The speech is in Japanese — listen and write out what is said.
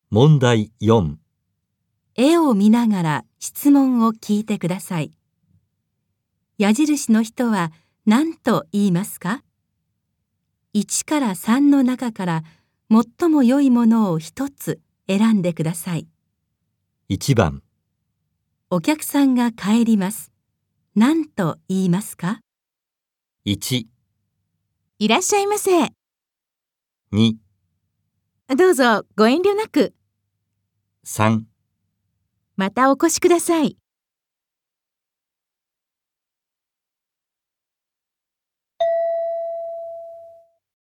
問題4。 絵を見ながら質問を聞いてください。矢印の人は何と言いますか？1から3の中から最も良いものを一つ選んでください。 1番、 お客さんが帰ります。何と言いますか？ 1、 いらっしゃいませ。 2、 どうぞご遠慮なく。 3。 またお越しください。